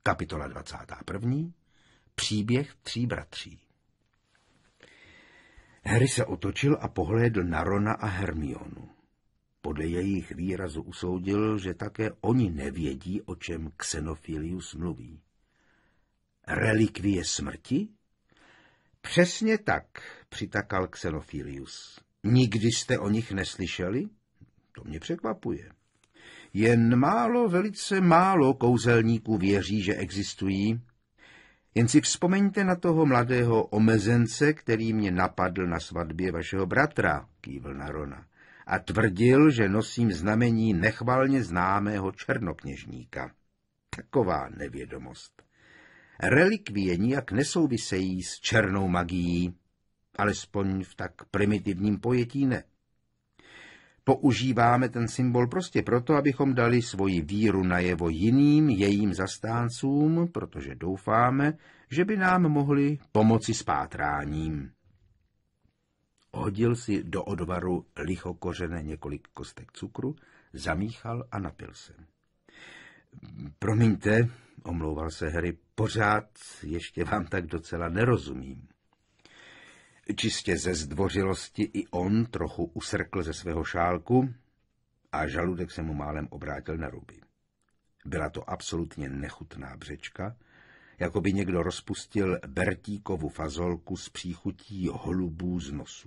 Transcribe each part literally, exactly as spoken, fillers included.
Kapitola dvacátá první. Příběh tří bratří. Harry se otočil a pohlédl na Rona a Hermionu. Podle jejich výrazu usoudil, že také oni nevědí, o čem Xenophilius mluví. Relikvie smrti? Přesně tak, přitakal Xenophilius. Nikdy jste o nich neslyšeli? To mě překvapuje. Jen málo, velice málo kouzelníků věří, že existují. Jen si vzpomeňte na toho mladého omezence, který mě napadl na svatbě vašeho bratra, kývl na Rona, a tvrdil, že nosím znamení nechvalně známého černokněžníka. Taková nevědomost. Relikvie nijak nesouvisejí s černou magií, alespoň v tak primitivním pojetí ne. Používáme ten symbol prostě proto, abychom dali svoji víru najevo jiným jejím zastáncům, protože doufáme, že by nám mohli pomoci s pátráním. Hodil si do odvaru lichokořené několik kostek cukru, zamíchal a napil se. Promiňte, omlouval se Harry, pořád ještě vám tak docela nerozumím. Čistě ze zdvořilosti i on trochu usrkl ze svého šálku a žaludek se mu málem obrátil na ruby. Byla to absolutně nechutná břečka, jako by někdo rozpustil bertíkovu fazolku s příchutí holubů z nosu.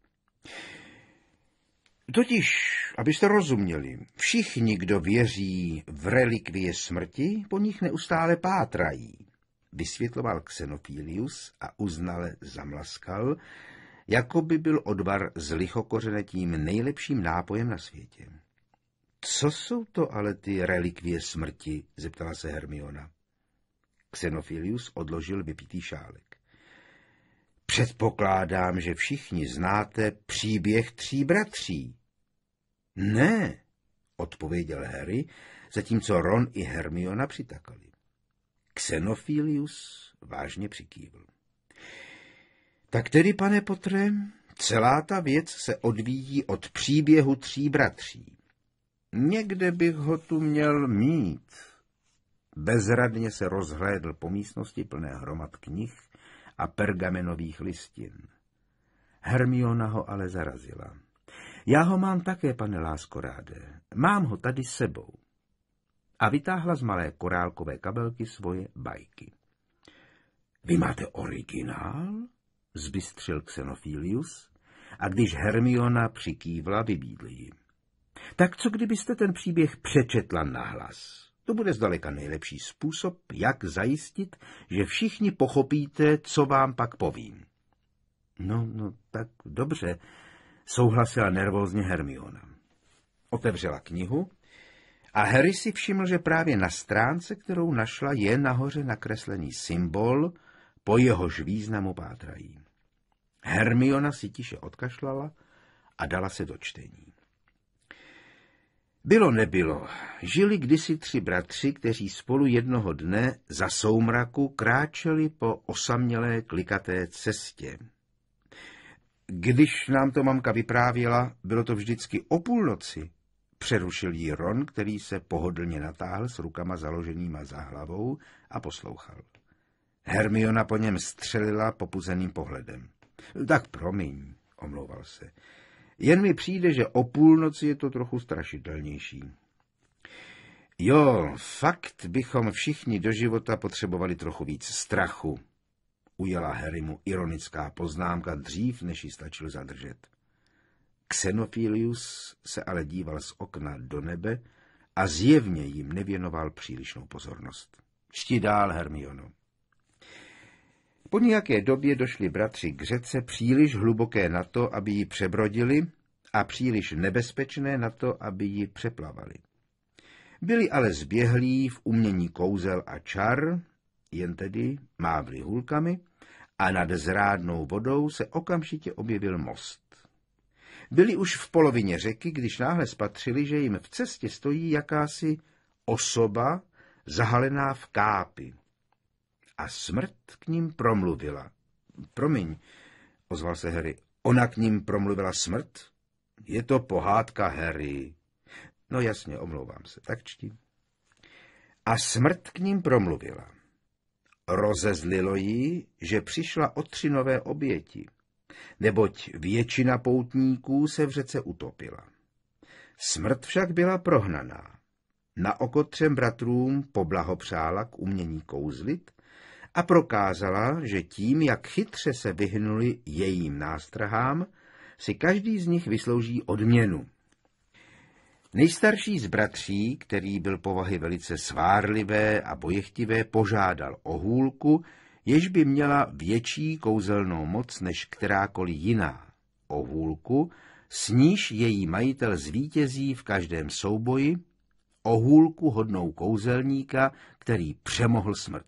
Totiž, abyste rozuměli, všichni, kdo věří v relikvie smrti, po nich neustále pátrají, vysvětloval Xenophilius a uznale zamlaskal, jako by byl odvar z lichokořene tím nejlepším nápojem na světě. Co jsou to ale ty relikvie smrti? Zeptala se Hermiona. Xenophilius odložil vypitý šálek. Předpokládám, že všichni znáte příběh tří bratří. Ne, odpověděl Harry, zatímco Ron i Hermiona přitakali. Xenophilius vážně přikývl. Tak tedy, pane Potre, celá ta věc se odvíjí od příběhu tří bratří. Někde bych ho tu měl mít. Bezradně se rozhlédl po místnosti plné hromad knih a pergamenových listin. Hermiona ho ale zarazila. Já ho mám také, pane láskoráde. Mám ho tady s sebou. A vytáhla z malé korálkové kabelky svoje bajky. Vy máte originál? Zbystřil Xenophilius, a když Hermiona přikývla, vybídl ji. Tak co kdybyste ten příběh přečetla nahlas? To bude zdaleka nejlepší způsob, jak zajistit, že všichni pochopíte, co vám pak povím. No, no, tak dobře, souhlasila nervózně Hermiona. Otevřela knihu a Harry si všiml, že právě na stránce, kterou našla, je nahoře nakreslený symbol, po jehož významu pátrají. Hermiona si tiše odkašlala a dala se do čtení. Bylo nebylo, žili kdysi tři bratři, kteří spolu jednoho dne za soumraku kráčeli po osamělé klikaté cestě. Když nám to mamka vyprávěla, bylo to vždycky o půlnoci, přerušil jí Ron, který se pohodlně natáhl s rukama založenýma za hlavou a poslouchal. Hermiona po něm střelila popuzeným pohledem. Tak promiň, omlouval se. Jen mi přijde, že o půlnoci je to trochu strašidelnější. Jo, fakt bychom všichni do života potřebovali trochu víc strachu, ujela Harrymu ironická poznámka dřív, než ji stačil zadržet. Xenophilius se ale díval z okna do nebe a zjevně jim nevěnoval přílišnou pozornost. Čti dál, Hermiono. Po nějaké době došli bratři k řece příliš hluboké na to, aby ji přebrodili, a příliš nebezpečné na to, aby ji přeplavali. Byli ale zběhlí v umění kouzel a čar, jen tedy mávli hůlkami, a nad zrádnou vodou se okamžitě objevil most. Byli už v polovině řeky, když náhle spatřili, že jim v cestě stojí jakási osoba zahalená v kápi. A smrt k ním promluvila. Promiň, ozval se Harry, ona k ním promluvila smrt? Je to pohádka, Harry. No jasně, omlouvám se, tak čti. A smrt k ním promluvila. Rozezlilo ji, že přišla o tři nové oběti, neboť většina poutníků se v řece utopila. Smrt však byla prohnaná. Na oko třem bratrům poblahopřála k umění kouzlit a prokázala, že tím, jak chytře se vyhnuli jejím nástrahám, si každý z nich vyslouží odměnu. Nejstarší z bratří, který byl povahy velice svárlivé a bojechtivé, požádal o hůlku, jež by měla větší kouzelnou moc než kterákoliv jiná. O hůlku, s níž její majitel zvítězí v každém souboji, o hůlku hodnou kouzelníka, který přemohl smrt.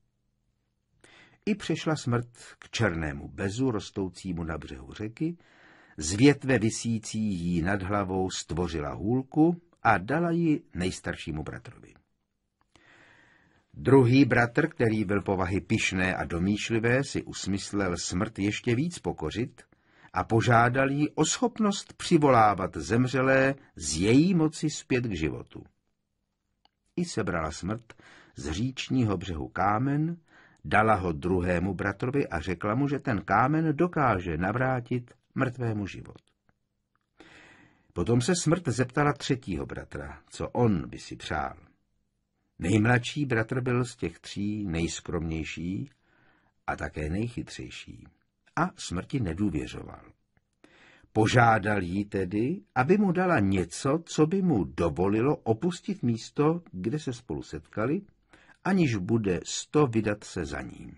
I přišla smrt k černému bezu rostoucímu na břehu řeky, z větve visící jí nad hlavou stvořila hůlku a dala ji nejstaršímu bratrovi. Druhý bratr, který byl povahy pyšné a domýšlivé, si usmyslel smrt ještě víc pokořit a požádal jí o schopnost přivolávat zemřelé z její moci zpět k životu. I sebrala smrt z říčního břehu kámen, dala ho druhému bratrovi a řekla mu, že ten kámen dokáže navrátit mrtvému život. Potom se smrt zeptala třetího bratra, co on by si přál. Nejmladší bratr byl z těch tří nejskromnější a také nejchytřejší a smrti nedůvěřoval. Požádal jí tedy, aby mu dala něco, co by mu dovolilo opustit místo, kde se spolu setkali, aniž bude sto vydat se za ním.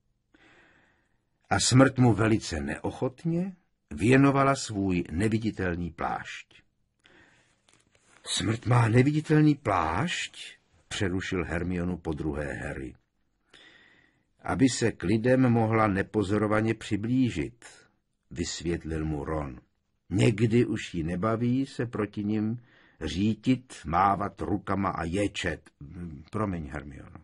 A smrt mu velice neochotně věnovala svůj neviditelný plášť. Smrt má neviditelný plášť, přerušil Hermionu podruhé Harry. Aby se k lidem mohla nepozorovaně přiblížit, vysvětlil mu Ron. Někdy už jí nebaví se proti nim řítit, mávat rukama a ječet. Promiň, Hermiono.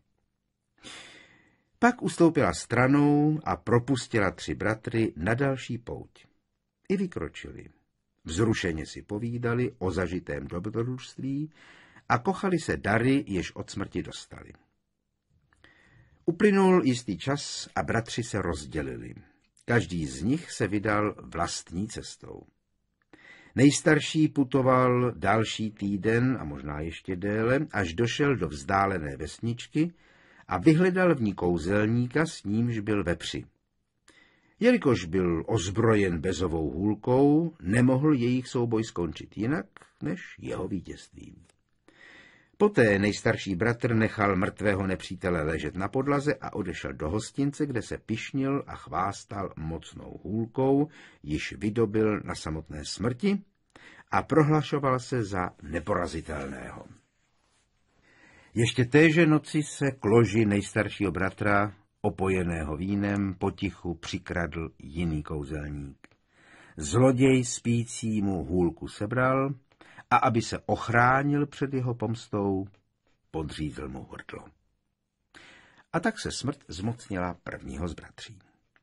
Pak ustoupila stranou a propustila tři bratry na další pouť. I vykročili. Vzrušeně si povídali o zažitém dobrodružství a kochali se dary, jež od smrti dostali. Uplynul jistý čas a bratři se rozdělili. Každý z nich se vydal vlastní cestou. Nejstarší putoval další týden a možná ještě déle, až došel do vzdálené vesničky a vyhledal v ní kouzelníka, s nímž byl ve při. Jelikož byl ozbrojen bezovou hůlkou, nemohl jejich souboj skončit jinak než jeho vítězstvím. Poté nejstarší bratr nechal mrtvého nepřítele ležet na podlaze a odešel do hostince, kde se pyšnil a chvástal mocnou hůlkou, již vydobil na samotné smrti a prohlašoval se za neporazitelného. Ještě téže noci se k loži nejstaršího bratra, opojeného vínem, potichu přikradl jiný kouzelník. Zloděj spícímu hůlku sebral a aby se ochránil před jeho pomstou, podřízl mu hrdlo. A tak se smrt zmocnila prvního z bratří.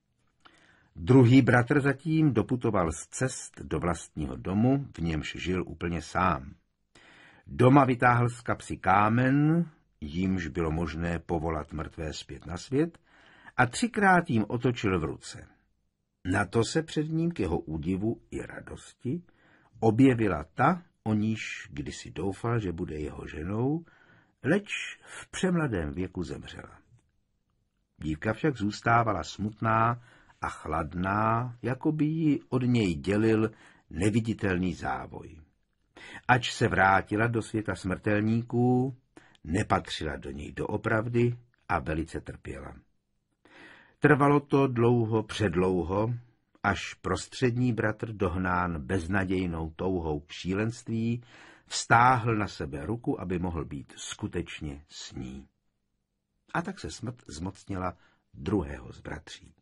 Druhý bratr zatím doputoval z cest do vlastního domu, v němž žil úplně sám. Doma vytáhl z kapsy kámen, jímž bylo možné povolat mrtvé zpět na svět, a třikrát jim otočil v ruce. Na to se před ním k jeho údivu i radosti objevila ta, o níž kdysi doufal, že bude jeho ženou, leč v přemladém věku zemřela. Dívka však zůstávala smutná a chladná, jako by ji od něj dělil neviditelný závoj. Ač se vrátila do světa smrtelníků, nepatřila do něj doopravdy a velice trpěla. Trvalo to dlouho, předlouho, až prostřední bratr, dohnán beznadějnou touhou k šílenství, vztáhl na sebe ruku, aby mohl být skutečně s ní. A tak se smrt zmocnila druhého z bratří.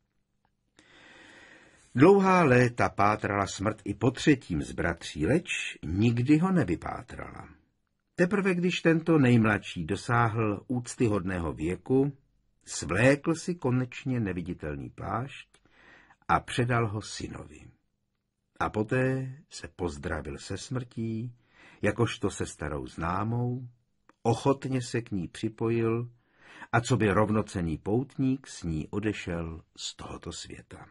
Dlouhá léta pátrala smrt i po třetím z bratří, leč nikdy ho nevypátrala. Teprve když tento nejmladší dosáhl úctyhodného věku, svlékl si konečně neviditelný plášť a předal ho synovi. A poté se pozdravil se smrtí, jakožto se starou známou, ochotně se k ní připojil a co by rovnocenný poutník s ní odešel z tohoto světa.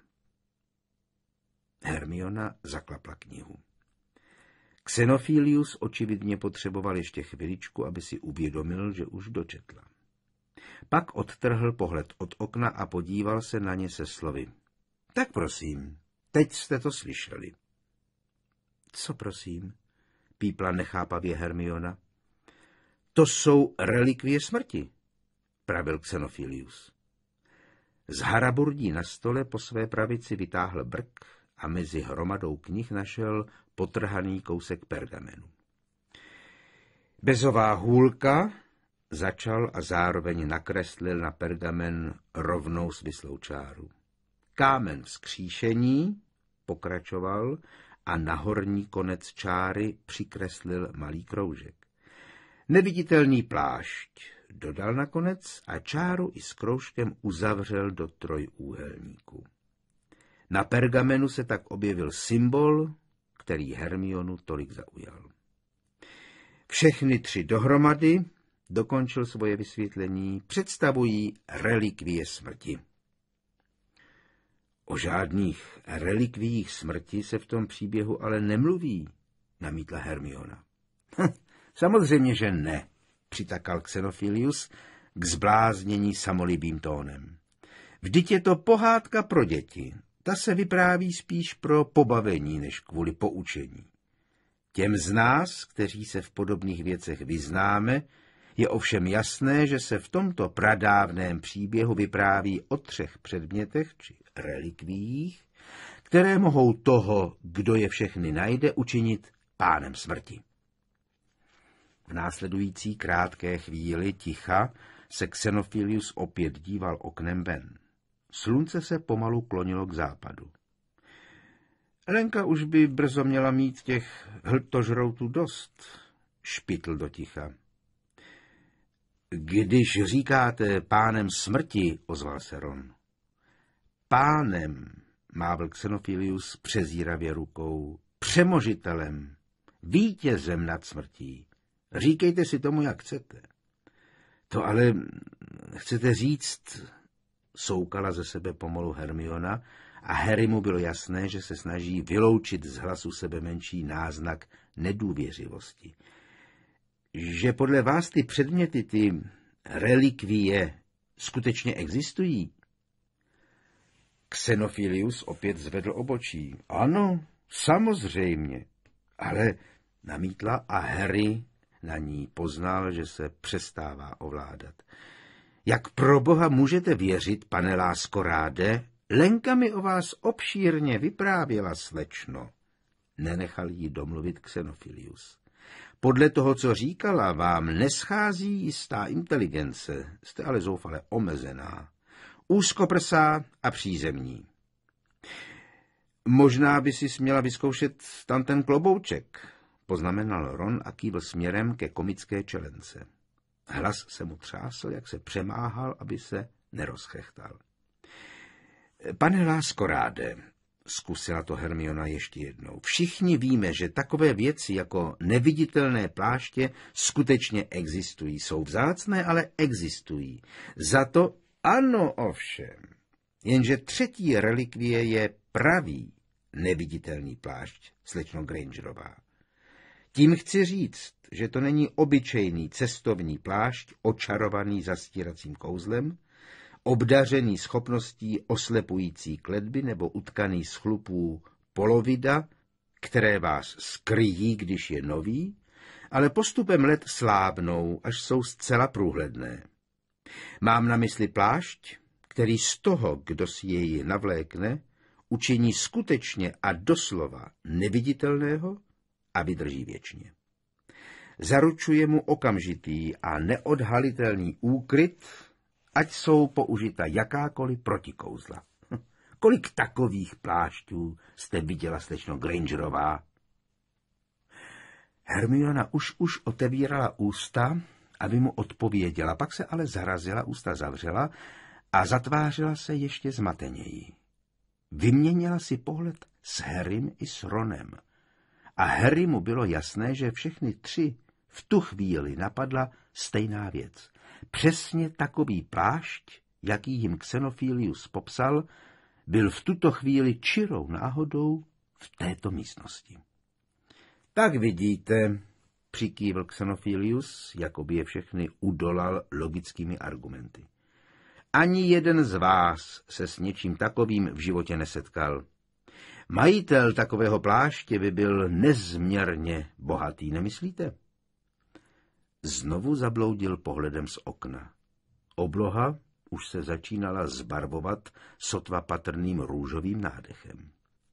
Hermiona zaklapla knihu. Xenophilius očividně potřeboval ještě chviličku, aby si uvědomil, že už dočetla. Pak odtrhl pohled od okna a podíval se na ně se slovy. Tak prosím, teď jste to slyšeli. Co prosím? Pípla nechápavě Hermiona. To jsou relikvie smrti, pravil Xenophilius. Z haraburdí na stole po své pravici vytáhl brk a mezi hromadou knih našel potrhaný kousek pergamenu. Bezová hůlka, začal a zároveň nakreslil na pergamen rovnou svislou čáru. Kámen vzkříšení, pokračoval a na horní konec čáry přikreslil malý kroužek. Neviditelný plášť, dodal nakonec a čáru i s kroužkem uzavřel do trojúhelníku. Na pergamenu se tak objevil symbol, který Hermionu tolik zaujal. Všechny tři dohromady, dokončil svoje vysvětlení, představují relikvie smrti. O žádných relikviích smrti se v tom příběhu ale nemluví, namítla Hermiona. Hm, samozřejmě, že ne, přitakal Xenophilius k zbláznění samolibým tónem. Vždyť je to pohádka pro děti, ta se vypráví spíš pro pobavení než kvůli poučení. Těm z nás, kteří se v podobných věcech vyznáme, je ovšem jasné, že se v tomto pradávném příběhu vypráví o třech předmětech či relikviích, které mohou toho, kdo je všechny najde, učinit pánem smrti. V následující krátké chvíli ticha se Xenophilius opět díval oknem ven. Slunce se pomalu klonilo k západu. Lenka už by brzo měla mít těch hltožroutů dost, špitl do ticha. Když říkáte pánem smrti, ozval se Ron. Pánem, mávl Xenophilius přezíravě rukou, přemožitelem, vítězem nad smrtí. Říkejte si tomu, jak chcete. To ale chcete říct, soukala ze sebe pomalu Hermiona a Harrymu bylo jasné, že se snaží vyloučit z hlasu sebe menší náznak nedůvěřivosti. Že podle vás ty předměty, ty relikvie, skutečně existují? Xenophilius opět zvedl obočí. Ano, samozřejmě, ale namítla a Harry na ní poznal, že se přestává ovládat. Jak pro boha můžete věřit, pane láskoráde? Lenka mi o vás obšírně vyprávěla, slečno. Nenechal jí domluvit Xenophilius. Podle toho, co říkala, vám neschází jistá inteligence, jste ale zoufale omezená, úzkoprsá a přízemní. Možná by si směla vyzkoušet tam ten klobouček, poznamenal Ron a kývl směrem ke komické čelence. Hlas se mu třásl, jak se přemáhal, aby se nerozchechtal. Pane láskoráde, zkusila to Hermiona ještě jednou, všichni víme, že takové věci jako neviditelné pláště skutečně existují. Jsou vzácné, ale existují. Za to ano ovšem. Jenže třetí relikvie je pravý neviditelný plášť, slečno Grangerová. Tím chci říct, že to není obyčejný cestovní plášť, očarovaný zastíracím kouzlem, obdařený schopností oslepující kletby nebo utkaný z chlupů polovida, které vás skryjí, když je nový, ale postupem let slábnou, až jsou zcela průhledné. Mám na mysli plášť, který z toho, kdo si jej navlékne, učiní skutečně a doslova neviditelného a vydrží věčně. Zaručuje mu okamžitý a neodhalitelný úkryt, ať jsou použita jakákoliv protikouzla. Kolik takových plášťů jste viděla, slečno Grangerová? Hermiona už už otevírala ústa, aby mu odpověděla, pak se ale zarazila, ústa zavřela a zatvářila se ještě zmateněji. Vyměnila si pohled s Harrym i s Ronem. A Harrymu bylo jasné, že všechny tři v tu chvíli napadla stejná věc. Přesně takový plášť, jaký jim Xenofilius popsal, byl v tuto chvíli čirou náhodou v této místnosti. Tak vidíte, přikývl Xenofilius, jako by je všechny udolal logickými argumenty. Ani jeden z vás se s něčím takovým v životě nesetkal. Majitel takového pláště by byl nezměrně bohatý, nemyslíte? Znovu zabloudil pohledem z okna. Obloha už se začínala zbarvovat sotva patrným růžovým nádechem.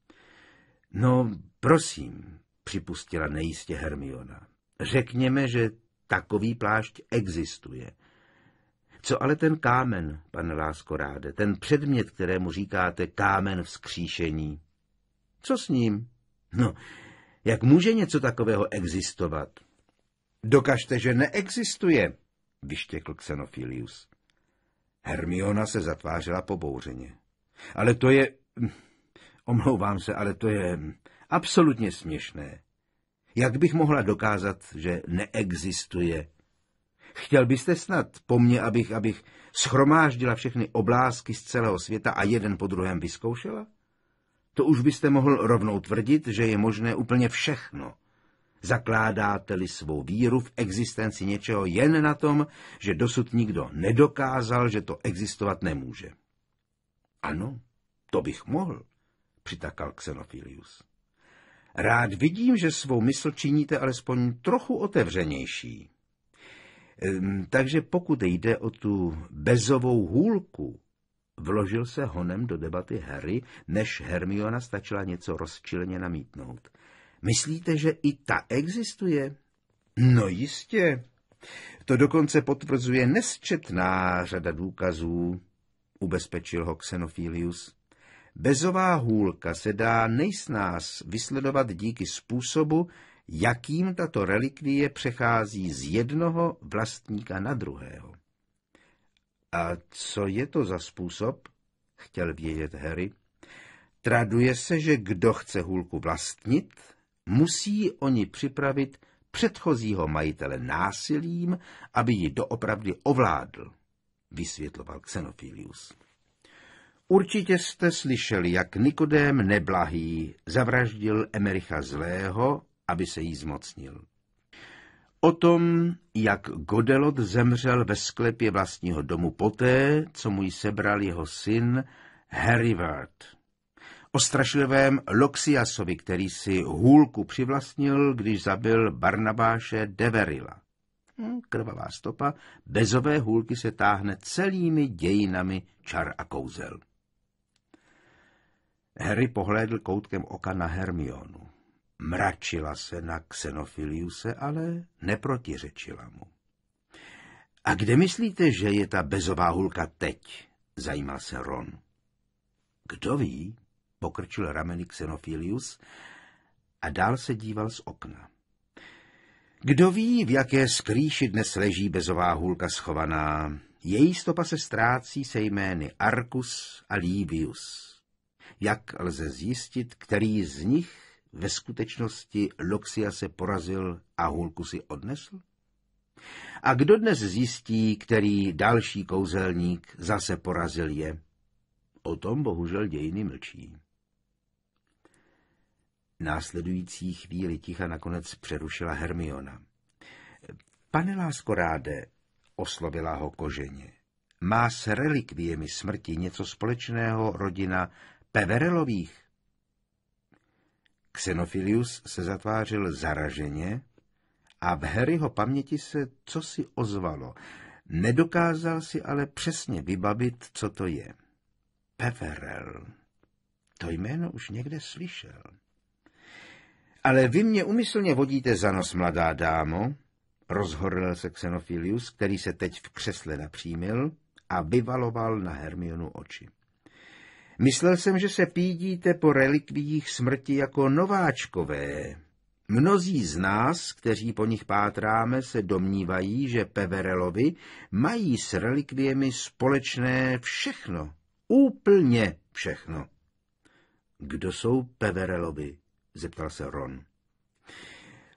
No, prosím, připustila nejistě Hermiona. Řekněme, že takový plášť existuje. Co ale ten kámen, pane láskoráde, ten předmět, kterému říkáte kámen vzkříšení? Co s ním? No, jak může něco takového existovat? Dokažte, že neexistuje, vyštěkl Xenofilius. Hermiona se zatvářela pobouřeně. Ale to je... Omlouvám se, ale to je absolutně směšné. Jak bych mohla dokázat, že neexistuje? Chtěl byste snad po mně, abych, abych schromáždila všechny oblásky z celého světa a jeden po druhém vyzkoušela? To už byste mohl rovnou tvrdit, že je možné úplně všechno. Zakládáte-li svou víru v existenci něčeho jen na tom, že dosud nikdo nedokázal, že to existovat nemůže. Ano, to bych mohl, přitakal Xenofilius. Rád vidím, že svou mysl činíte alespoň trochu otevřenější. Ehm, takže pokud jde o tu bezovou hůlku, vložil se honem do debaty Harry, než Hermiona stačila něco rozčileně namítnout. Myslíte, že i ta existuje? No jistě. To dokonce potvrzuje nesčetná řada důkazů, ubezpečil ho Xenofilius. Bezová hůlka se dá nejsnáz vysledovat díky způsobu, jakým tato relikvie přechází z jednoho vlastníka na druhého. A co je to za způsob? Chtěl vědět Harry. Traduje se, že kdo chce hůlku vlastnit, musí o ní připravit předchozího majitele násilím, aby ji doopravdy ovládl, vysvětloval Xenofilius. Určitě jste slyšeli, jak Nikodém Neblahý zavraždil Emericha Zlého, aby se jí zmocnil. O tom, jak Godelot zemřel ve sklepě vlastního domu poté, co mu ji sebral jeho syn Harry Ward. O strašlivém Loxiasovi, který si hůlku přivlastnil, když zabil Barnabáše Deverila. Hm, krvavá stopa bezové hůlky se táhne celými dějinami čar a kouzel. Harry pohlédl koutkem oka na Hermionu. Mračila se na Xenofiliuse, ale neprotiřečila mu. A kde myslíte, že je ta bezová hůlka teď? Zajímal se Ron. Kdo ví? Pokrčil rameny Xenofilius a dál se díval z okna. Kdo ví, v jaké skrýši dnes leží bezová hůlka schovaná? Její stopa se ztrácí se jmény Arcus a Livius. Jak lze zjistit, který z nich ve skutečnosti Loxia se porazil a hůlku si odnesl? A kdo dnes zjistí, který další kouzelník zase porazil je? O tom bohužel dějiny mlčí. Následující chvíli ticha nakonec přerušila Hermiona. Pane láskoráde, oslovila ho koženě, má s relikviemi smrti něco společného rodina Peverelových? Xenofilius se zatvářil zaraženě a v Harryho paměti se cosi ozvalo. Nedokázal si ale přesně vybavit, co to je. Peverell. To jméno už někde slyšel. Ale vy mě umyslně vodíte za nos, mladá dámo, rozhorlil se Xenofilius, který se teď v křesle napřímil a vyvaloval na Hermionu oči. Myslel jsem, že se pídíte po relikviích smrti jako nováčkové. Mnozí z nás, kteří po nich pátráme, se domnívají, že Peverellovi mají s relikviemi společné všechno. Úplně všechno. Kdo jsou Peverellovi? Zeptal se Ron.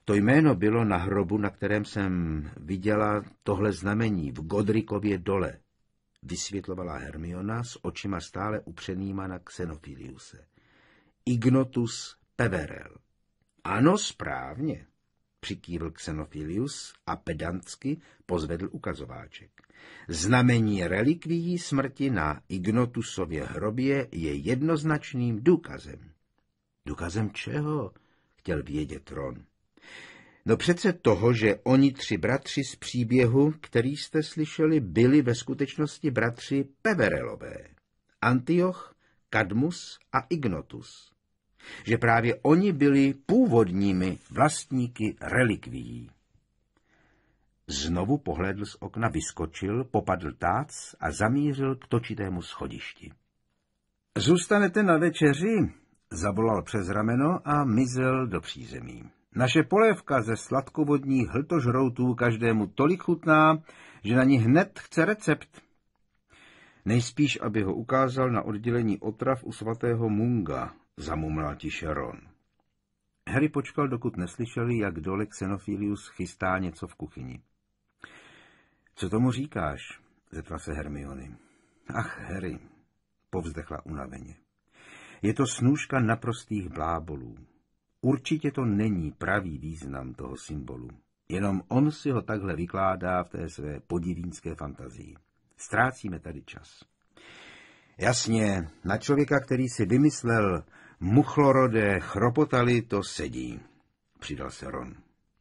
To jméno bylo na hrobu, na kterém jsem viděla tohle znamení v Godricově dole, vysvětlovala Hermiona s očima stále upřenýma na Xenophiliuse. Ignotus Peverell. Ano, správně, přikývl Xenophilius a pedantsky pozvedl ukazováček. Znamení relikvií smrti na Ignotusově hrobě je jednoznačným důkazem. Důkazem čeho? Chtěl vědět Ron. No přece toho, že oni tři bratři z příběhu, který jste slyšeli, byli ve skutečnosti bratři Peverellové. Antioch, Kadmus a Ignotus. Že právě oni byli původními vlastníky relikvií. Znovu pohlédl z okna, vyskočil, popadl tác a zamířil k točitému schodišti. Zůstanete na večeři? Zavolal přes rameno a mizel do přízemí. Naše polévka ze sladkovodních hltožroutů každému tolik chutná, že na ní hned chce recept. Nejspíš, aby ho ukázal na oddělení otrav u svatého Munga, zamumlal tiše Ron. Harry počkal, dokud neslyšeli, jak dole Xenophilius chystá něco v kuchyni. Co tomu říkáš? Zeptala se Hermiony. Ach, Harry, povzdechla unaveně. Je to snůška naprostých blábolů. Určitě to není pravý význam toho symbolu. Jenom on si ho takhle vykládá v té své podivínské fantazii. Ztrácíme tady čas. Jasně, na člověka, který si vymyslel muchlorodé chropotali, to sedí, přidal se Ron.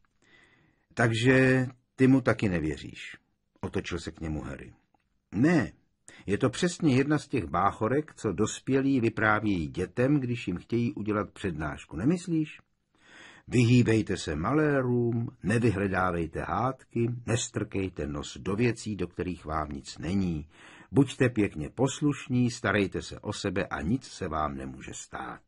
Takže ty mu taky nevěříš, otočil se k němu Harry. Ne, je to přesně jedna z těch báchorek, co dospělí vyprávějí dětem, když jim chtějí udělat přednášku, nemyslíš? Vyhýbejte se malérům, nevyhledávejte hádky, nestrkejte nos do věcí, do kterých vám nic není. Buďte pěkně poslušní, starejte se o sebe a nic se vám nemůže stát.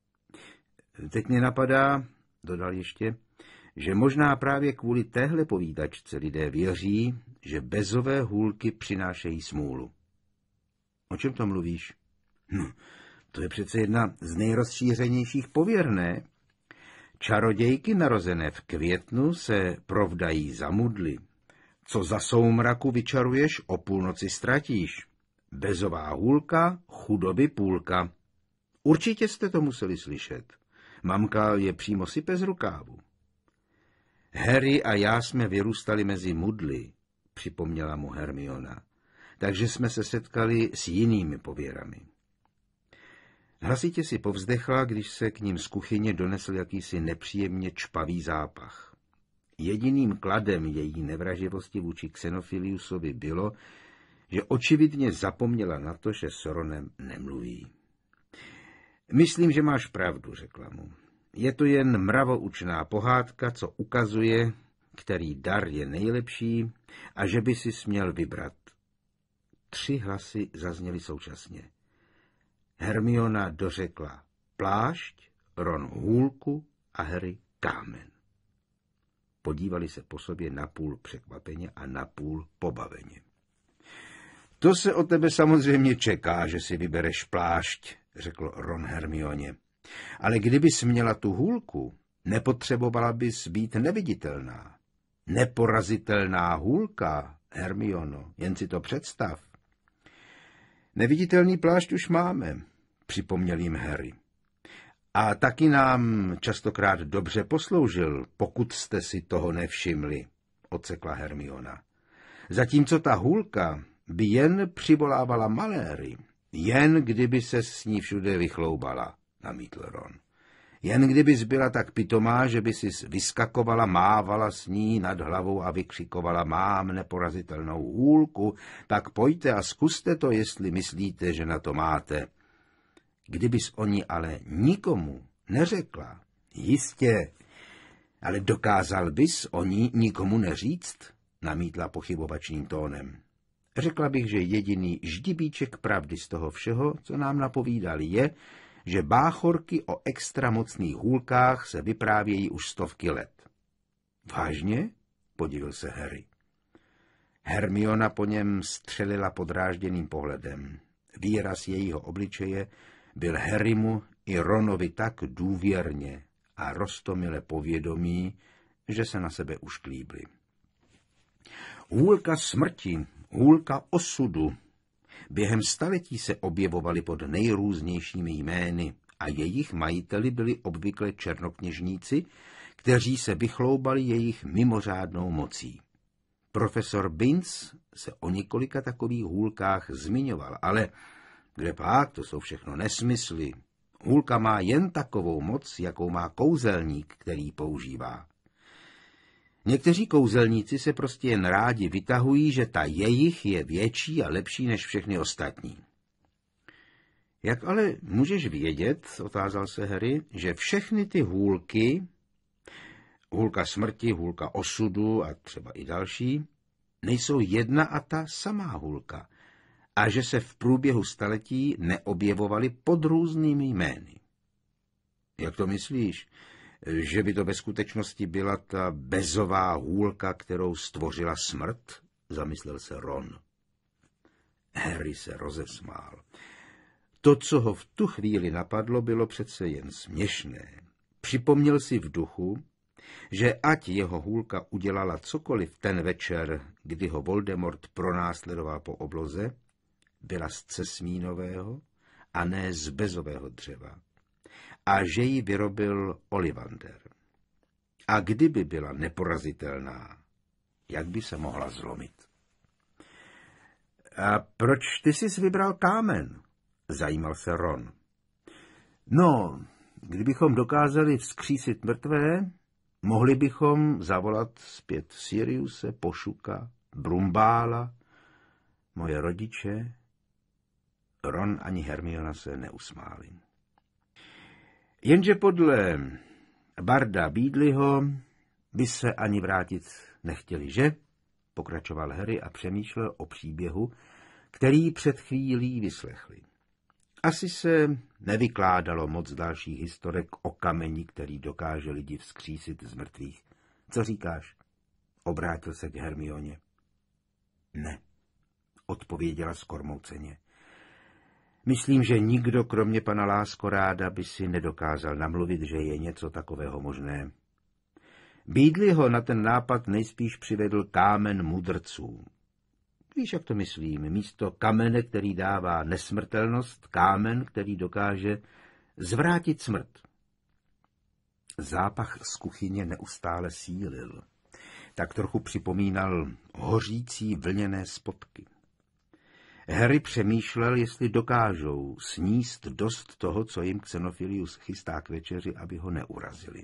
Teď mě napadá, dodal ještě, že možná právě kvůli téhle povídačce lidé věří, že bezové hůlky přinášejí smůlu. O čem to mluvíš? Hm, to je přece jedna z nejrozšířenějších pověr, ne? Čarodějky narozené v květnu se provdají za mudly. Co za soumraku vyčaruješ, o půlnoci ztratíš. Bezová hůlka, chudoby půlka. Určitě jste to museli slyšet. Mamka je přímo sype z rukávu. Harry a já jsme vyrůstali mezi mudly, připomněla mu Hermiona, takže jsme se setkali s jinými pověrami. Hlasitě si povzdechla, když se k ním z kuchyně donesl jakýsi nepříjemně čpavý zápach. Jediným kladem její nevraživosti vůči Xenophiliusovi bylo, že očividně zapomněla na to, že s Ronem nemluví. Myslím, že máš pravdu, řekla mu. Je to jen mravoučná pohádka, co ukazuje, který dar je nejlepší a že by si směl vybrat. Tři hlasy zazněly současně. Hermiona dořekla plášť, Ron hůlku a Harry kámen. Podívali se po sobě napůl překvapeně a napůl pobaveně. To se od tebe samozřejmě čeká, že si vybereš plášť, řekl Ron Hermioně. Ale kdybys měla tu hůlku, nepotřebovala bys být neviditelná. Neporazitelná hůlka, Hermiono, jen si to představ. Neviditelný plášť už máme, připomněl jim Harry. A taky nám častokrát dobře posloužil, pokud jste si toho nevšimli, odsekla Hermiona. Zatímco ta hůlka by jen přivolávala maléry, jen kdyby se s ní všude vychloubala, namítl Ron. Jen kdybys byla tak pitomá, že by si vyskakovala, mávala s ní nad hlavou a vykřikovala mám neporazitelnou hůlku, tak pojďte a zkuste to, jestli myslíte, že na to máte. Kdybys o ní ale nikomu neřekla, jistě, ale dokázal bys o ní nikomu neříct, namítla pochybovačným tónem. Řekla bych, že jediný ždibíček pravdy z toho všeho, co nám napovídali, je, že báchorky o extra mocných hůlkách se vyprávějí už stovky let. Vážně? Podivil se Harry. Hermiona po něm střelila podrážděným pohledem. Výraz jejího obličeje byl Harrymu i Ronovi tak důvěrně a roztomile povědomí, že se na sebe ušklíbli. Hůlka smrti, hůlka osudu. Během staletí se objevovaly pod nejrůznějšími jmény a jejich majiteli byli obvykle černokněžníci, kteří se vychloubali jejich mimořádnou mocí. Profesor Binz se o několika takových hůlkách zmiňoval, ale kdepak, to jsou všechno nesmysly. Hůlka má jen takovou moc, jakou má kouzelník, který používá. Někteří kouzelníci se prostě jen rádi vytahují, že ta jejich je větší a lepší než všechny ostatní. Jak ale můžeš vědět, otázal se Harry, že všechny ty hůlky, hůlka smrti, hůlka osudu a třeba i další, nejsou jedna a ta samá hůlka a že se v průběhu staletí neobjevovaly pod různými jmény? Jak to myslíš? Že by to ve skutečnosti byla ta bezová hůlka, kterou stvořila smrt? Zamyslel se Ron. Harry se rozesmál. To, co ho v tu chvíli napadlo, bylo přece jen směšné. Připomněl si v duchu, že ať jeho hůlka udělala cokoliv ten večer, kdy ho Voldemort pronásledoval po obloze, byla z cesmínového a ne z bezového dřeva. A že ji vyrobil Ollivander. A kdyby byla neporazitelná, jak by se mohla zlomit? A proč ty jsi vybral kámen? Zajímal se Ron. No, kdybychom dokázali vzkřísit mrtvé, mohli bychom zavolat zpět Siriuse, Pošuka, Brumbála, moje rodiče. Ron ani Hermiona se neusmáli. Jenže podle Barda Beedleyho by se ani vrátit nechtěli, že? Pokračoval Harry a přemýšlel o příběhu, který před chvílí vyslechli. Asi se nevykládalo moc dalších historek o kameni, který dokáže lidi vzkřísit z mrtvých. Co říkáš? Obrátil se k Hermioně. Ne, odpověděla skormouceně. Myslím, že nikdo, kromě pana Láskoráda, by si nedokázal namluvit, že je něco takového možné. Beedley ho na ten nápad nejspíš přivedl kámen mudrců. Víš, jak to myslím? Místo kamene, který dává nesmrtelnost, kámen, který dokáže zvrátit smrt. Zápach z kuchyně neustále sílil. Tak trochu připomínal hořící vlněné spodky. Harry přemýšlel, jestli dokážou sníst dost toho, co jim Xenophilius chystá k večeři, aby ho neurazili.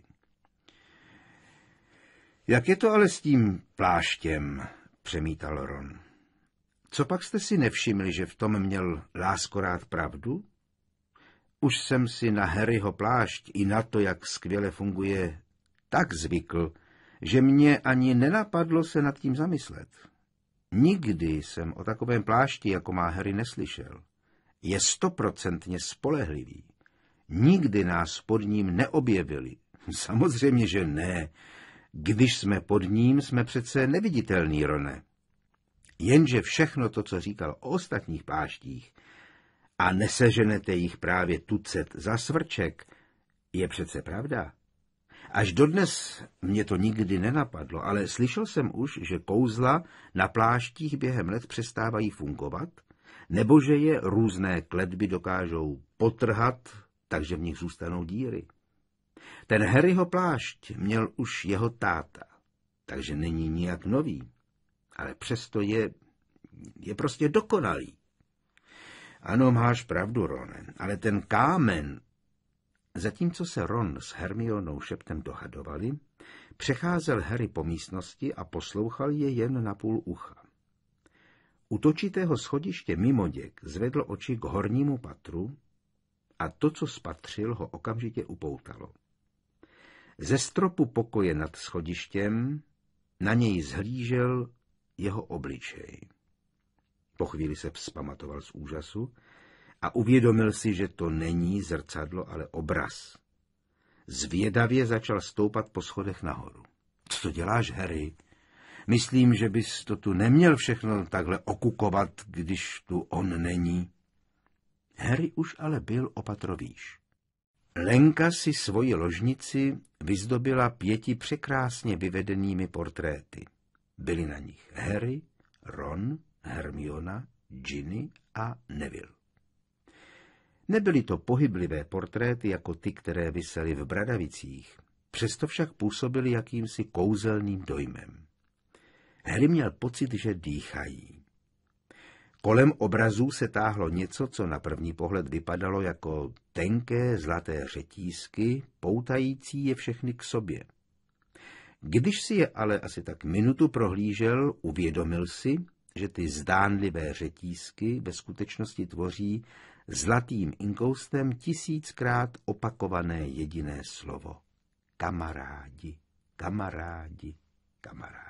Jak je to ale s tím pláštěm, přemítal Ron. Co pak jste si nevšimli, že v tom měl Láskorád pravdu? Už jsem si na Harryho plášť i na to, jak skvěle funguje, tak zvykl, že mě ani nenapadlo se nad tím zamyslet. Nikdy jsem o takovém plášti, jako má Harry, neslyšel. Je stoprocentně spolehlivý. Nikdy nás pod ním neobjevili. Samozřejmě, že ne. Když jsme pod ním, jsme přece neviditelní, Rone. Jenže všechno to, co říkal o ostatních pláštích, a neseženete jich právě tucet za svrček, je přece pravda. Až dodnes mě to nikdy nenapadlo, ale slyšel jsem už, že kouzla na pláštích během let přestávají fungovat, nebo že je různé kletby dokážou potrhat, takže v nich zůstanou díry. Ten Harryho plášť měl už jeho táta, takže není nijak nový, ale přesto je, je prostě dokonalý. Ano, máš pravdu, Ronen, ale ten kámen... Zatímco se Ron s Hermionou šeptem dohadovali, přecházel Harry po místnosti a poslouchal je jen na půl ucha. U točitého schodiště mimoděk zvedl oči k hornímu patru a to, co spatřil, ho okamžitě upoutalo. Ze stropu pokoje nad schodištěm na něj zhlížel jeho obličej. Po chvíli se vzpamatoval z úžasu a uvědomil si, že to není zrcadlo, ale obraz. Zvědavě začal stoupat po schodech nahoru. Co to děláš, Harry? Myslím, že bys to tu neměl všechno takhle okukovat, když tu on není. Harry už ale byl o patro výš. Lenka si svoji ložnici vyzdobila pěti překrásně vyvedenými portréty. Byly na nich Harry, Ron, Hermiona, Ginny a Neville. Nebyly to pohyblivé portréty jako ty, které visely v Bradavicích, přesto však působily jakýmsi kouzelným dojmem. Harry měl pocit, že dýchají. Kolem obrazů se táhlo něco, co na první pohled vypadalo jako tenké zlaté řetízky, poutající je všechny k sobě. Když si je ale asi tak minutu prohlížel, uvědomil si, že ty zdánlivé řetízky ve skutečnosti tvoří zlatým inkoustem tisíckrát opakované jediné slovo. Kamarádi, kamarádi, kamarádi.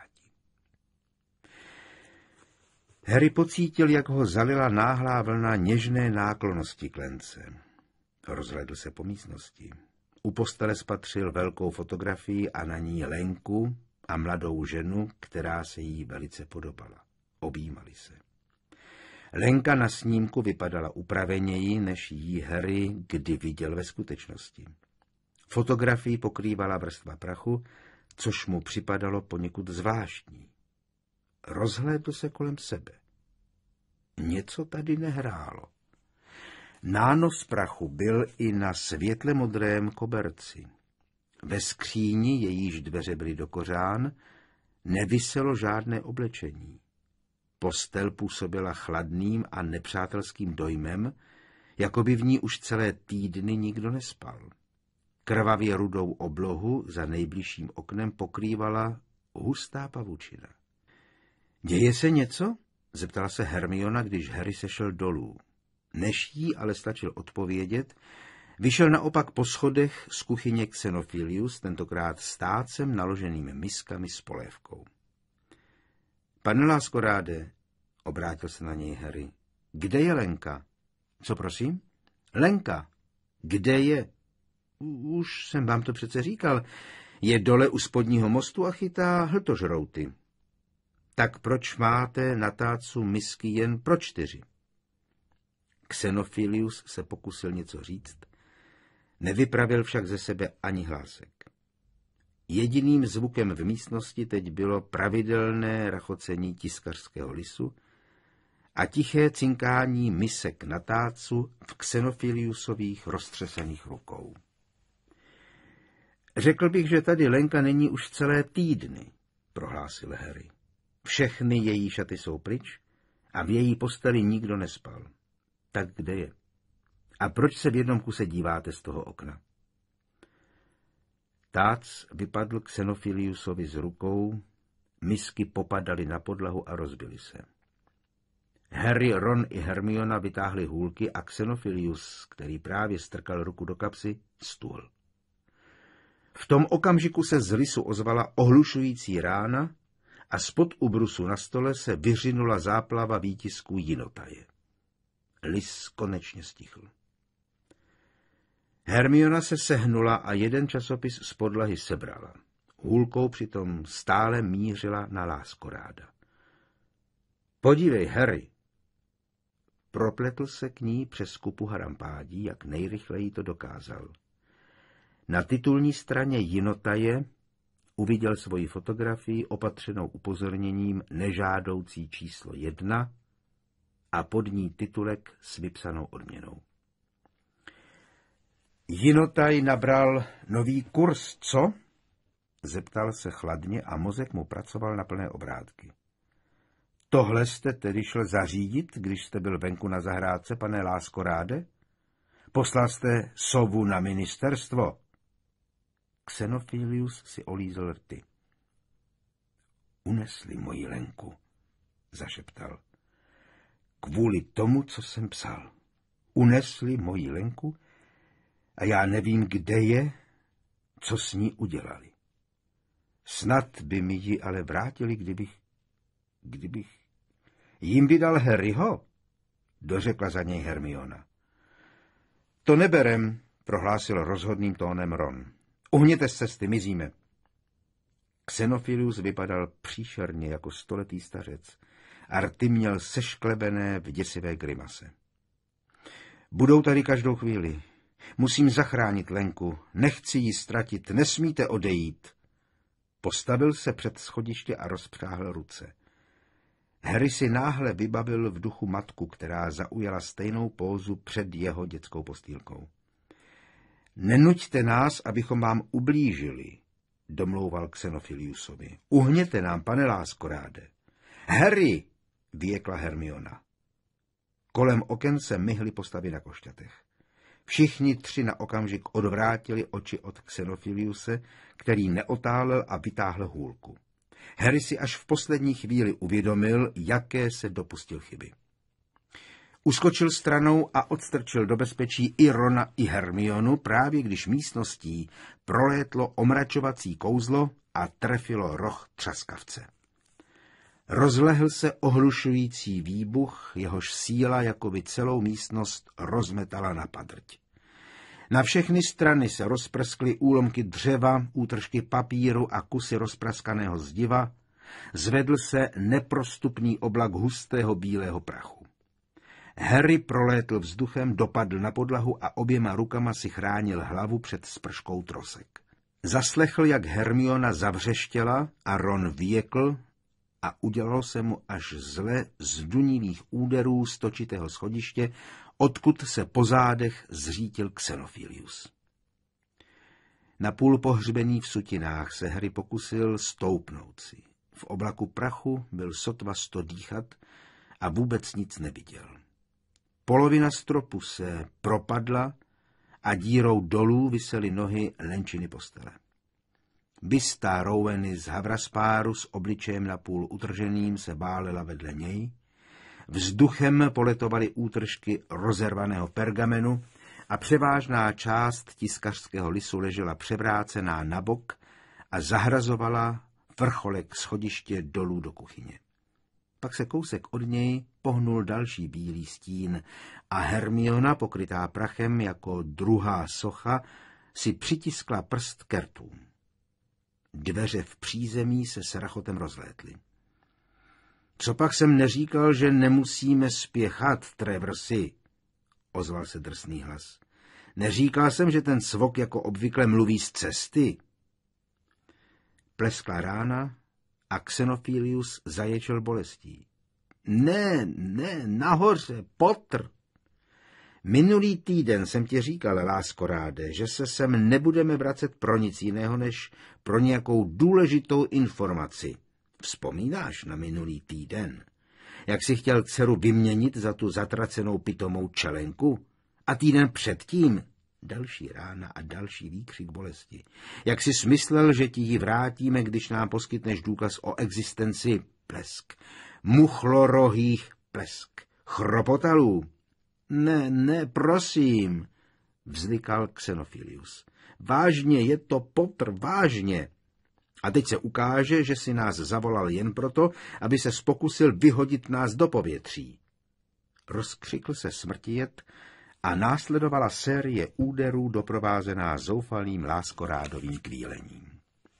Harry pocítil, jak ho zalila náhlá vlna něžné náklonnosti k Lence. Rozhlédl se po místnosti. U postele spatřil velkou fotografii a na ní Lenku a mladou ženu, která se jí velice podobala. Objímali se. Lenka na snímku vypadala upraveněji, než jí Harry kdy viděl ve skutečnosti. Fotografii pokrývala vrstva prachu, což mu připadalo poněkud zvláštní. Rozhlédl se kolem sebe. Něco tady nehrálo. Nános prachu byl i na světle modrém koberci. Ve skříni, jejíž dveře byly dokořán, neviselo žádné oblečení. Postel působila chladným a nepřátelským dojmem, jako by v ní už celé týdny nikdo nespal. Krvavě rudou oblohu za nejbližším oknem pokrývala hustá pavučina. Děje se něco? Zeptala se Hermiona, když Harry sešel dolů. Než jí ale stačil odpovědět, vyšel naopak po schodech z kuchyně Xenophilius, tentokrát s tácem naloženým miskami s polévkou. Pane Láskoráde, obrátil se na něj Harry, kde je Lenka? Co prosím? Lenka, kde je? Už jsem vám to přece říkal. Je dole u spodního mostu a chytá hltožrouty. Tak proč máte na tácu misky jen pro čtyři? Xenophilius se pokusil něco říct, nevypravil však ze sebe ani hlásek. Jediným zvukem v místnosti teď bylo pravidelné rachocení tiskařského lisu a tiché cinkání misek na tácu v Xenophiliusových roztřesených rukou. Řekl bych, že tady Lenka není už celé týdny, prohlásil Harry. Všechny její šaty jsou pryč a v její posteli nikdo nespal. Tak kde je? A proč se v jednom kuse díváte z toho okna? Tác vypadl Xenophiliusovi z rukou, misky popadaly na podlahu a rozbily se. Harry, Ron i Hermiona vytáhli hůlky a Xenophilius, který právě strkal ruku do kapsy, stůl. V tom okamžiku se z lisu ozvala ohlušující rána a spod ubrusu na stole se vyřinula záplava výtisků jinotaje. Lis konečně stichl. Hermiona se sehnula a jeden časopis z podlahy sebrala. Hůlkou přitom stále mířila na Láskoráda. Podívej, Harry. Propletl se k ní přes kupu harampádí, jak nejrychleji to dokázal. Na titulní straně jinotaje uviděl svoji fotografii opatřenou upozorněním nežádoucí číslo jedna a pod ní titulek s vypsanou odměnou. Jinotaj nabral nový kurz, co? Zeptal se chladně a mozek mu pracoval na plné obrátky. Tohle jste tedy šel zařídit, když jste byl venku na zahrádce, pane Láskoráde? Poslal jste sovu na ministerstvo? Xenophilius si olízl rty. Unesli moji Lenku, zašeptal. Kvůli tomu, co jsem psal. Unesli moji Lenku a já nevím, kde je, co s ní udělali. Snad by mi ji ale vrátili, kdybych... kdybych... Jim vydal Harryho, dořekla za něj Hermiona. To neberem, prohlásil rozhodným tónem Ron. Uhněte z cesty, mizíme. Xenophilius vypadal příšerně jako stoletý stařec a rty měl sešklebené v děsivé grimase. Budou tady každou chvíli. Musím zachránit Lenku, nechci ji ztratit, nesmíte odejít. Postavil se před schodiště a rozpřáhl ruce. Harry si náhle vybavil v duchu matku, která zaujala stejnou pózu před jeho dětskou postýlkou. Nenuďte nás, abychom vám ublížili, domlouval Xenofiliusovi. Uhněte nám, pane Láskoráde. Harry, vyjekla Hermiona. Kolem oken se myhly postavy na košťatech. Všichni tři na okamžik odvrátili oči od Xenofiliuse, který neotálel a vytáhl hůlku. Harry si až v poslední chvíli uvědomil, jaké se dopustil chyby. Uskočil stranou a odstrčil do bezpečí i Rona, i Hermionu, právě když místností prolétlo omračovací kouzlo a trefilo roh třaskavce. Rozlehl se ohlušující výbuch, jehož síla jakoby celou místnost rozmetala na padrť. Na všechny strany se rozprskly úlomky dřeva, útržky papíru a kusy rozpraskaného zdiva, zvedl se neprostupný oblak hustého bílého prachu. Harry prolétl vzduchem, dopadl na podlahu a oběma rukama si chránil hlavu před sprškou trosek. Zaslechl, jak Hermiona zavřeštěla a Ron vyjekl a udělalo se mu až zle z dunivých úderů z točitého schodiště, odkud se po zádech zřítil Xenofilius. Napůl pohřbený v sutinách se Harry pokusil stoupnout si. V oblaku prachu byl sotva sto dýchat a vůbec nic neviděl. Polovina stropu se propadla a dírou dolů visely nohy Lenčiny postele. Bystá Roweny z Havraspáru s obličejem napůl utrženým se bálela vedle něj, vzduchem poletovaly útržky rozervaného pergamenu a převážná část tiskařského lisu ležela převrácená na bok a zahrazovala vrcholek schodiště dolů do kuchyně. Pak se kousek od něj pohnul další bílý stín a Hermiona, pokrytá prachem jako druhá socha, si přitiskla prst k rtům. Dveře v přízemí se s rachotem rozlétly. Copak jsem neříkal, že nemusíme spěchat, Trevorsi, ozval se drsný hlas. Neříkal jsem, že ten svok jako obvykle mluví z cesty. Pleskla rána a Xenofilius zaječel bolestí. Ne, ne, nahoře, Potter. Minulý týden jsem ti říkal, Láskoráde, že se sem nebudeme vracet pro nic jiného, než pro nějakou důležitou informaci. Vzpomínáš na minulý týden? Jak jsi chtěl dceru vyměnit za tu zatracenou pitomou čelenku? A týden předtím další rána a další výkřik bolesti. Jak jsi smyslel, že ti ji vrátíme, když nám poskytneš důkaz o existenci plesk, muchlorohých plesk, chropotalů? Ne, ne, prosím, vzlikal Xenofilius. Vážně, je to Potter, vážně. A teď se ukáže, že si nás zavolal jen proto, aby se pokusil vyhodit nás do povětří. Rozkřikl se smrtijet a následovala série úderů doprovázená zoufalým láskorádovým kvílením.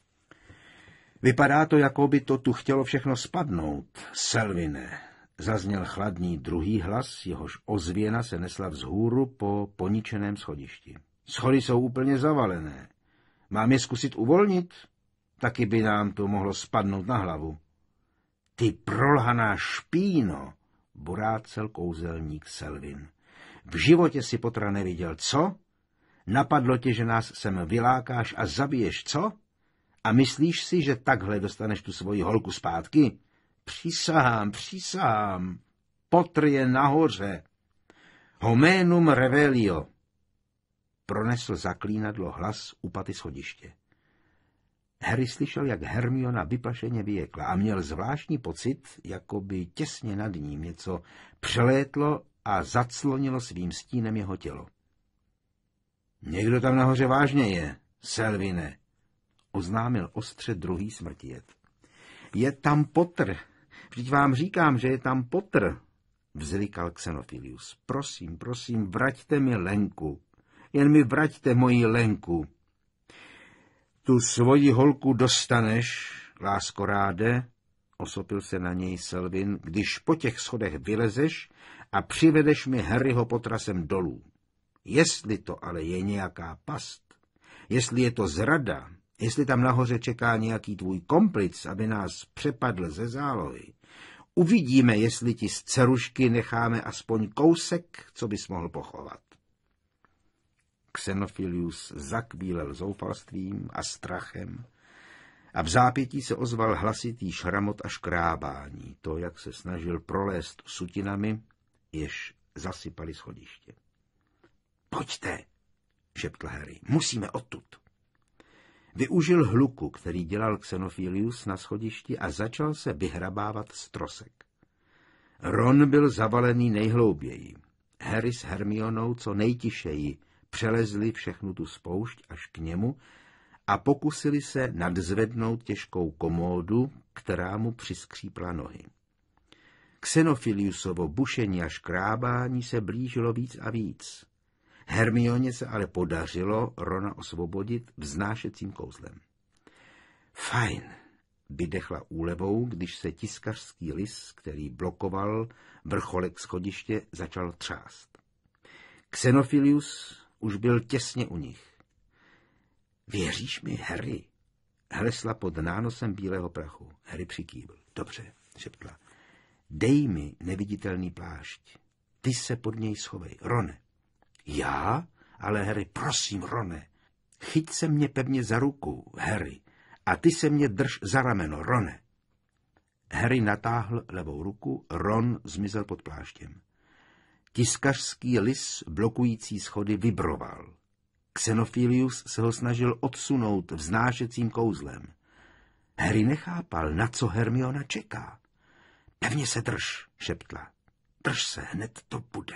Vypadá to, jako by to tu chtělo všechno spadnout, Selvine, zazněl chladný druhý hlas, jehož ozvěna se nesla vzhůru po poničeném schodišti. Schody jsou úplně zavalené. Mám je zkusit uvolnit? Taky by nám to mohlo spadnout na hlavu. Ty prolhaná špíno, burácel kouzelník Selvin. V životě si Pottera neviděl, co? Napadlo tě, že nás sem vylákáš a zabiješ, co? A myslíš si, že takhle dostaneš tu svoji holku zpátky? Přísahám, přísahám. Potter je nahoře. Homenum revelio. Pronesl zaklínadlo hlas u paty schodiště. Harry slyšel, jak Hermiona vyplašeně vyjekla a měl zvláštní pocit, jako by těsně nad ním něco přelétlo a zaclonilo svým stínem jeho tělo. Někdo tam nahoře vážně je, Selvine, oznámil ostře druhý smrtijet. Je tam Potter. Vždyť vám říkám, že je tam Potter, vzlikal Xenofilius. Prosím, prosím, vraťte mi Lenku. Jen mi vraťte moji Lenku. Tu svoji holku dostaneš, Láskoráde, osopil se na něj Selvin, když po těch schodech vylezeš a přivedeš mi Harryho Pottera sem dolů. Jestli to ale je nějaká past, jestli je to zrada, jestli tam nahoře čeká nějaký tvůj komplic, aby nás přepadl ze zálohy, uvidíme, jestli ti z cerušky necháme aspoň kousek, co bys mohl pochovat. Xenophilius zakvílel zoufalstvím a strachem a v zápětí se ozval hlasitý šramot a škrábání, to, jak se snažil prolézt sutinami, jež zasypali schodiště. Pojďte, šeptl Harry, musíme odtud. Využil hluku, který dělal Xenophilius na schodišti a začal se vyhrabávat z trosek. Ron byl zavalený nejhlouběji. Harry s Hermionou co nejtišeji přelezli všechnu tu spoušť až k němu a pokusili se nadzvednout těžkou komódu, která mu přiskřípla nohy. Xenophiliusovo bušení a škrábání se blížilo víc a víc. Hermioně se ale podařilo Rona osvobodit vznášecím kouzlem. Fajn, vydechla úlevou, když se tiskařský lis, který blokoval vrcholek schodiště, začal třást. Xenophilius už byl těsně u nich. Věříš mi, Harry? Hlesla pod nánosem bílého prachu. Harry přikývl. Dobře, šeptla. Dej mi neviditelný plášť. Ty se pod něj schovej. Rone. Já? Ale Harry, prosím, Rone. Chyť se mě pevně za ruku, Harry. A ty se mě drž za rameno, Rone. Harry natáhl levou ruku, Ron zmizel pod pláštěm. Tiskařský lis blokující schody vibroval. Xenophilius se ho snažil odsunout vznášecím kouzlem. Harry nechápal, na co Hermiona čeká. Pevně se drž, šeptla. Drž se, hned to bude.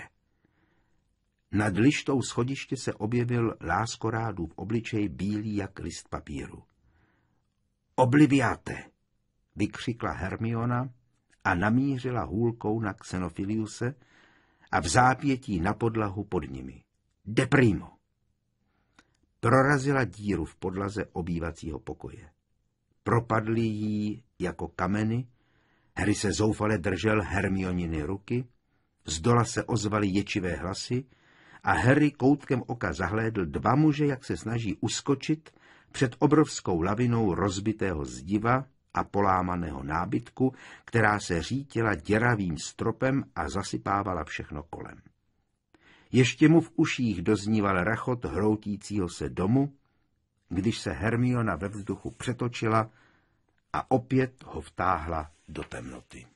Nad lištou schodiště se objevil láskorádův obličej bílý jak list papíru. Obliviate, vykřikla Hermiona a namířila hůlkou na Xenophiliuse a v zápětí na podlahu pod nimi. De primo. Prorazila díru v podlaze obývacího pokoje. Propadly jí jako kameny, Harry se zoufale držel Hermioniny ruky, zdola se ozvaly ječivé hlasy a Harry koutkem oka zahlédl dva muže, jak se snaží uskočit před obrovskou lavinou rozbitého zdiva a polámaného nábytku, která se řítila děravým stropem a zasypávala všechno kolem. Ještě mu v uších dozníval rachot hroutícího se domu, když se Hermiona ve vzduchu přetočila a opět ho vtáhla do temnoty.